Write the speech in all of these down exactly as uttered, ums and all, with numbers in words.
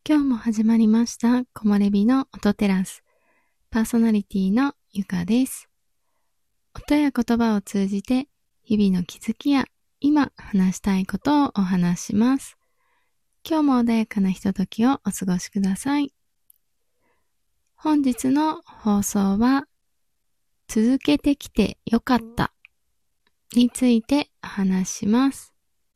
今日も始まりました木漏れ日の音テラス。パーソナリティのゆかです。音や言葉を通じて日々の気づきや今話したいことをお話します。今日も穏やかなひとときをお過ごしください。本日の放送は続けてきてよかったについてお話します。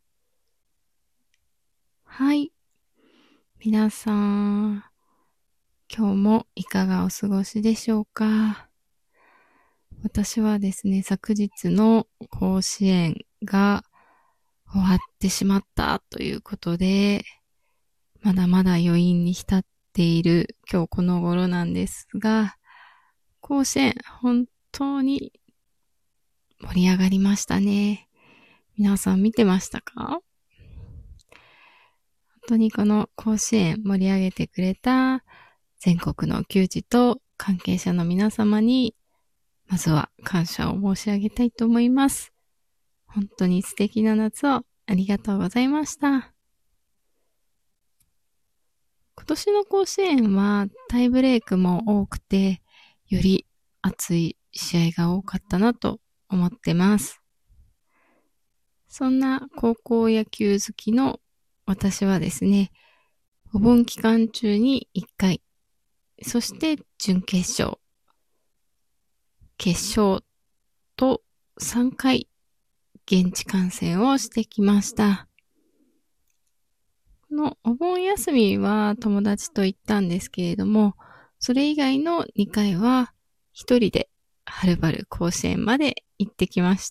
はい。皆さん、今日もいかがお過ごしでしょうか。私はですね、昨日の甲子園が終わってしまったということで、まだまだ余韻に浸っている今日この頃なんですが、甲子園本当に盛り上がりましたね。皆さん見てましたか？本当にこの甲子園盛り上げてくれた全国の球児と関係者の皆様にまずは感謝を申し上げたいと思います。本当に素敵な夏をありがとうございました。今年の甲子園はタイブレークも多くて、より熱い試合が多かったなと思ってます。そんな高校野球好きの私はですね、お盆期間中にいっかい、そして準決勝、決勝とさんかい現地観戦をしてきました。このお盆休みは友達と行ったんですけれども、それ以外のにかいは一人ではるばる甲子園まで行ってきました。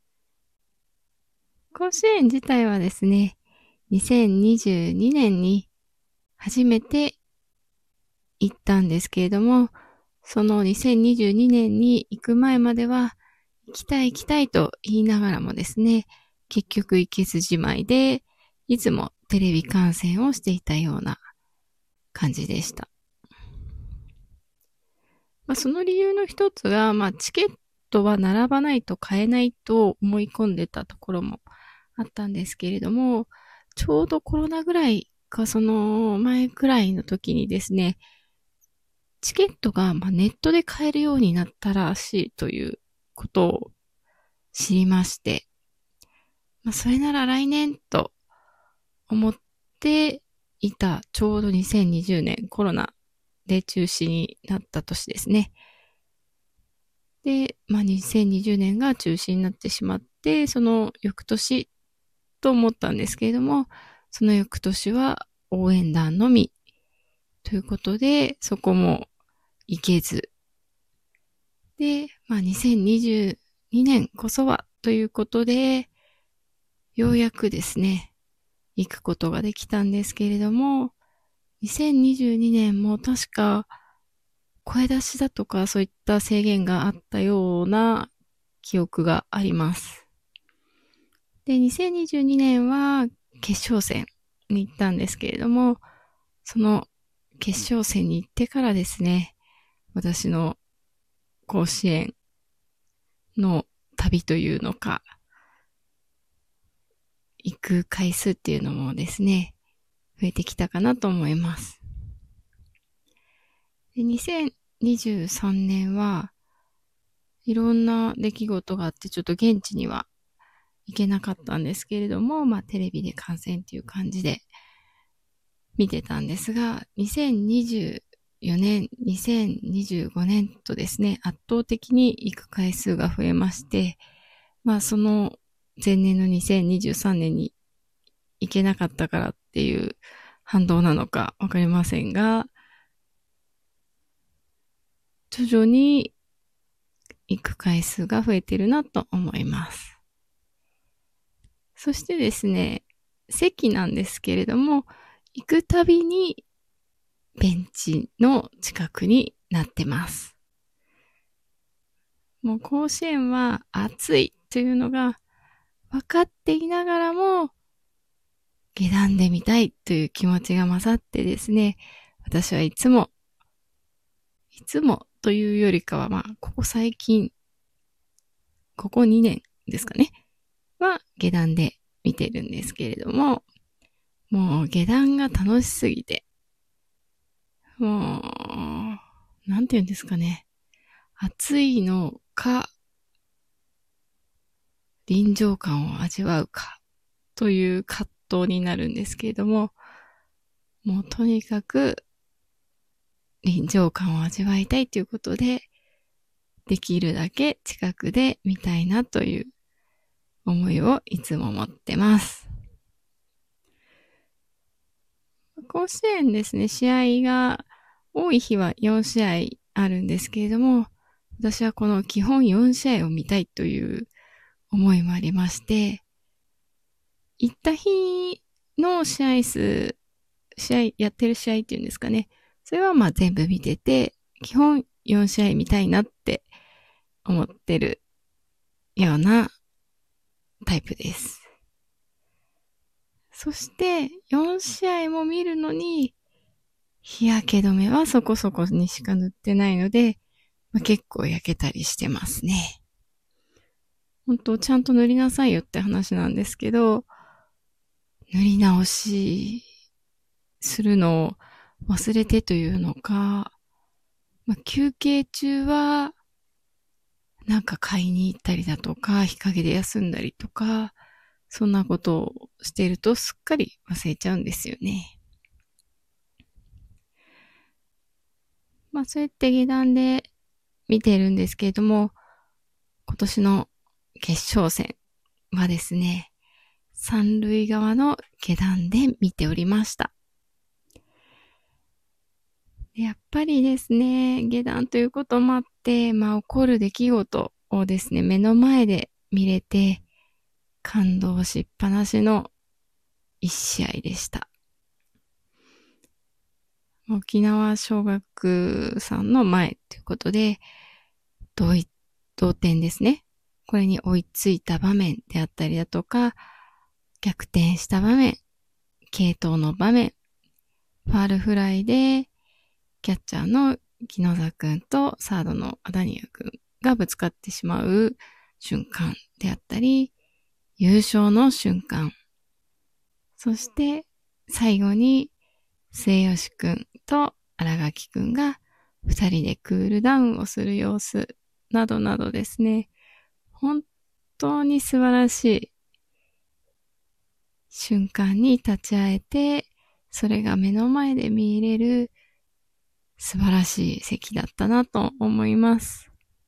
甲子園自体はですね、にせんにじゅうにねんに初めて行ったんですけれども、そのにせんにじゅうにねんに行く前までは、行きたい行きたいと言いながらもですね、結局行けずじまいで、いつもテレビ観戦をしていたような感じでした。まあ、その理由の一つが、まあ、チケットは並ばないと買えないと思い込んでたところもあったんですけれども、ちょうどコロナぐらいかその前くらいの時にですね、チケットがまあネットで買えるようになったらしいということを知りまして、まあ、それなら来年と思っていたちょうどにせんにじゅうねんコロナで中止になった年ですね。で、まあ、にせんにじゅうねんが中止になってしまって、その翌年と思ったんですけれども、その翌年は応援団のみということで、そこも行けず。で、まあ、にせんにじゅうにねんこそはということで、ようやくですね、行くことができたんですけれども、にせんにじゅうにねんも確か声出しだとかそういった制限があったような記憶があります。で、にせんにじゅうにねんは決勝戦に行ったんですけれども、その決勝戦に行ってからですね、私の甲子園の旅というのか、行く回数っていうのもですね、増えてきたかなと思います。でにせんにじゅうさんねんはいろんな出来事があってちょっと現地には行けなかったんですけれども、まあテレビで観戦っていう感じで見てたんですが、にせんにじゅうよねん、にせんにじゅうごねんとですね、圧倒的に行く回数が増えまして、まあその前年のにせんにじゅうさんねんに行けなかったからっていう反動なのかわかりませんが、徐々に行く回数が増えてるなと思います。そしてですね、席なんですけれども、行くたびにベンチの近くになってます。もう甲子園は暑いというのが分かっていながらも、下段で見たいという気持ちが混ざってですね、私はいつも、いつもというよりかは、まあ、ここ最近、ここにねんですかね、は下段で見てるんですけれども、もう下段が楽しすぎて、 もう、なんて言うんですかね。暑いのか、臨場感を味わうか、という葛藤になるんですけれども、もうとにかく臨場感を味わいたいということで、できるだけ近くで見たいなという思いをいつも持ってます。甲子園ですね、試合が多い日はよんしあいあるんですけれども、私はこの基本よんしあいを見たいという思いもありまして、行った日の試合数、試合、やってる試合っていうんですかね。それはまあ全部見てて、基本よんしあい見たいなって思ってるようなタイプです。そしてよんしあいも見るのに、日焼け止めはそこそこにしか塗ってないので、まあ、結構焼けたりしてますね。本当ちゃんと塗りなさいよって話なんですけど、塗り直しするのを忘れてというのか、まあ、休憩中はなんか買いに行ったりだとか、日陰で休んだりとか、そんなことをしているとすっかり忘れちゃうんですよね。まあそうやって下段で見てるんですけれども、今年の決勝戦はですね、三塁側の下段で見ておりました。やっぱりですね、下段ということもあって、まあ起こる出来事をですね、目の前で見れて、感動しっぱなしの一試合でした。沖縄尚学さんの前ということで、同同点ですね。これに追いついた場面であったりだとか、逆転した場面、継投の場面、ファールフライで、キャッチャーの木野田くんとサードのアダニアくんがぶつかってしまう瞬間であったり、優勝の瞬間、そして最後に末吉くんと新垣くんが二人でクールダウンをする様子などなどですね、本当に素晴らしい瞬間に立ち会えて、それが目の前で見れる素晴らしい席だったなと思います。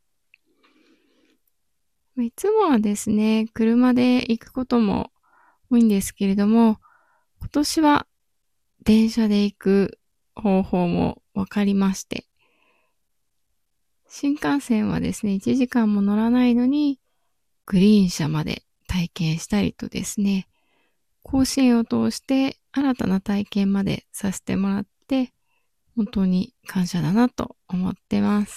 いつもはですね、車で行くことも多いんですけれども、今年は電車で行く方法も分かりまして、新幹線はですね、いちじかんも乗らないのに、グリーン車まで体験したりとですね、甲子園を通して新たな体験までさせてもらって、本当に感謝だなと思ってます。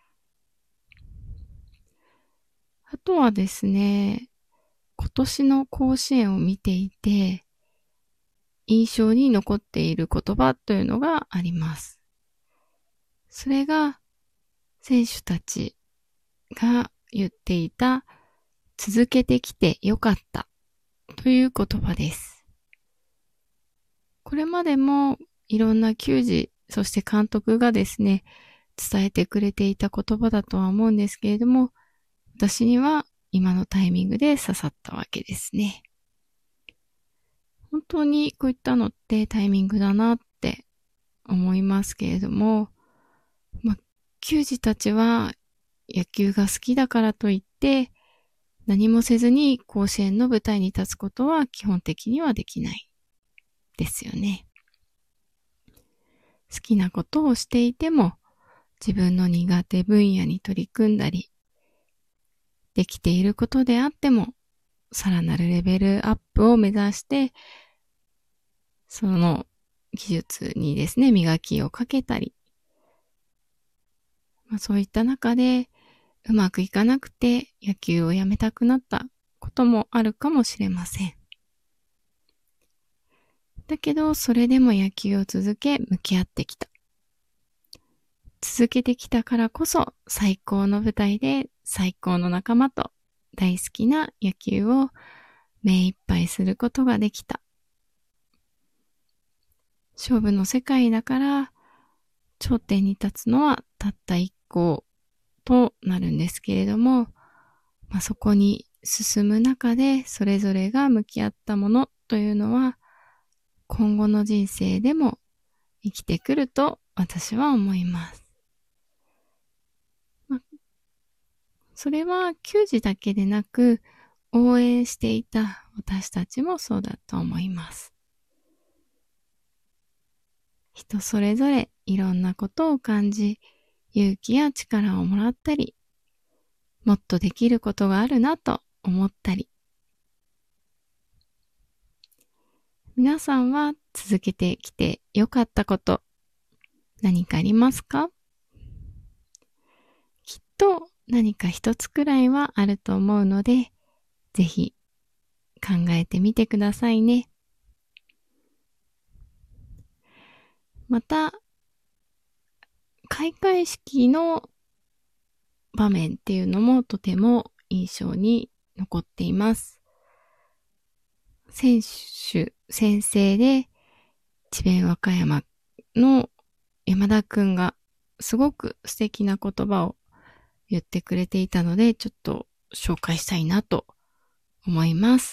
あとはですね、今年の甲子園を見ていて、印象に残っている言葉というのがあります。それが、選手たちが言っていた、続けてきてよかったという言葉です。これまでもいろんな球児、そして監督がですね、伝えてくれていた言葉だとは思うんですけれども、私には今のタイミングで刺さったわけですね。本当にこういったのってタイミングだなって思いますけれども、まあ、球児たちは野球が好きだからといって何もせずに甲子園の舞台に立つことは基本的にはできないですよね。好きなことをしていても自分の苦手分野に取り組んだり、できていることであってもさらなるレベルアップを目指してその技術にですね、磨きをかけたり、まあ、そういった中でうまくいかなくて野球をやめたくなったこともあるかもしれません。だけどそれでも野球を続け向き合ってきた。続けてきたからこそ最高の舞台で最高の仲間と大好きな野球を目いっぱいすることができた。勝負の世界だから頂点に立つのはたった一校となるんですけれども、まあ、そこに進む中でそれぞれが向き合ったものというのは今後の人生でも生きてくると私は思います。まあ、それは球児だけでなく応援していた私たちもそうだと思います。人それぞれいろんなことを感じ、勇気や力をもらったり、もっとできることがあるなと思ったり。皆さんは続けてきてよかったこと何かありますか？きっと何か一つくらいはあると思うので、ぜひ考えてみてくださいね。また、開会式の場面っていうのもとても印象に残っています。選手、先生で智弁和歌山の山田くんがすごく素敵な言葉を言ってくれていたので、ちょっと紹介したいなと思います。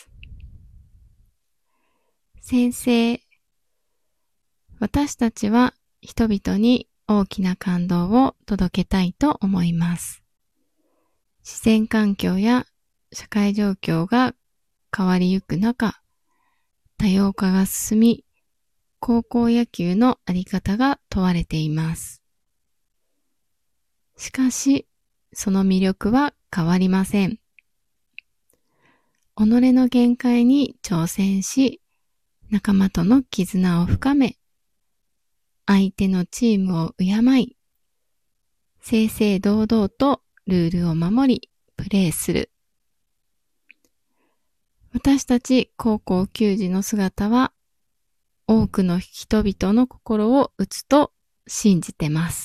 先生、私たちは人々に大きな感動を届けたいと思います。自然環境や社会状況が変わりゆく中、多様化が進み、高校野球のあり方が問われています。しかし、その魅力は変わりません。己の限界に挑戦し、仲間との絆を深め、相手のチームを敬い、正々堂々とルールを守り、プレーする。私たち高校球児の姿は、多くの人々の心を打つと信じてます。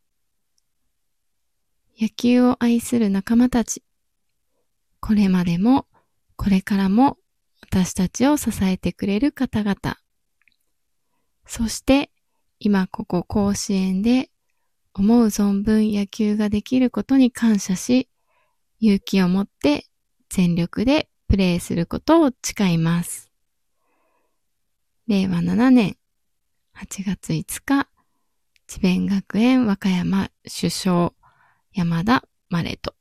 野球を愛する仲間たち、これまでもこれからも私たちを支えてくれる方々、そして今ここ甲子園で思う存分野球ができることに感謝し、勇気を持って全力でプレーすることを誓います。れいわななねんはちがついつか、智弁学園和歌山主将山田マレト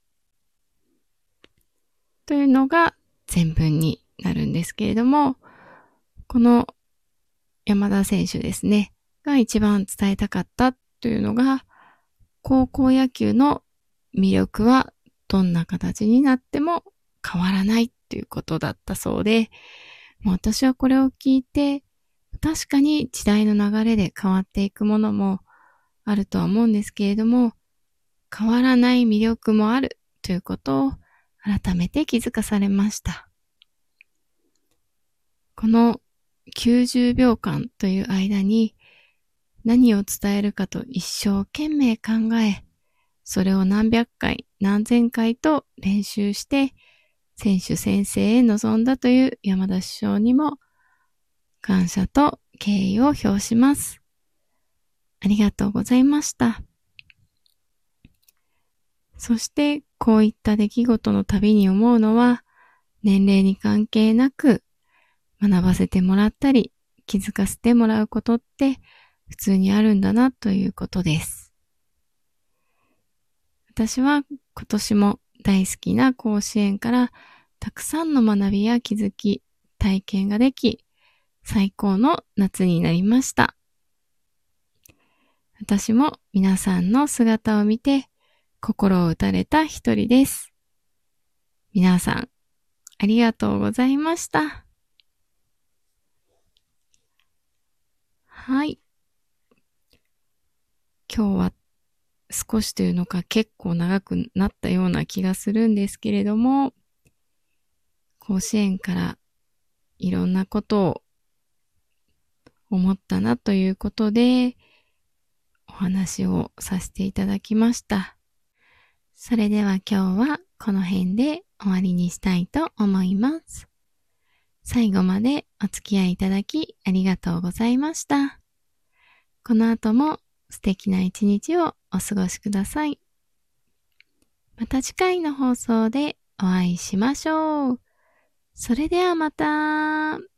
というのが全文になるんですけれども、この山田選手ですね、が一番伝えたかったというのが、高校野球の魅力はどんな形になっても変わらないということだったそうで、もう私はこれを聞いて、確かに時代の流れで変わっていくものもあるとは思うんですけれども、変わらない魅力もあるということを改めて気づかされました。このきゅうじゅうびょうかんという間に何を伝えるかと一生懸命考え、それを何百回何千回と練習して選手宣誓へ臨んだという山田首相にも感謝と敬意を表します。ありがとうございました。そしてこういった出来事のたびに思うのは、年齢に関係なく学ばせてもらったり気づかせてもらうことって普通にあるんだなということです。私は今年も大好きな甲子園からたくさんの学びや気づき、体験ができ、最高の夏になりました。私も皆さんの姿を見て心を打たれた一人です。皆さん、ありがとうございました。はい。今日は少しというのか結構長くなったような気がするんですけれども、甲子園からいろんなことを思ったなということでお話をさせていただきました。それでは今日はこの辺で終わりにしたいと思います。最後までお付き合いいただきありがとうございました。この後も素敵な一日をお過ごしください。また次回の放送でお会いしましょう。それではまた。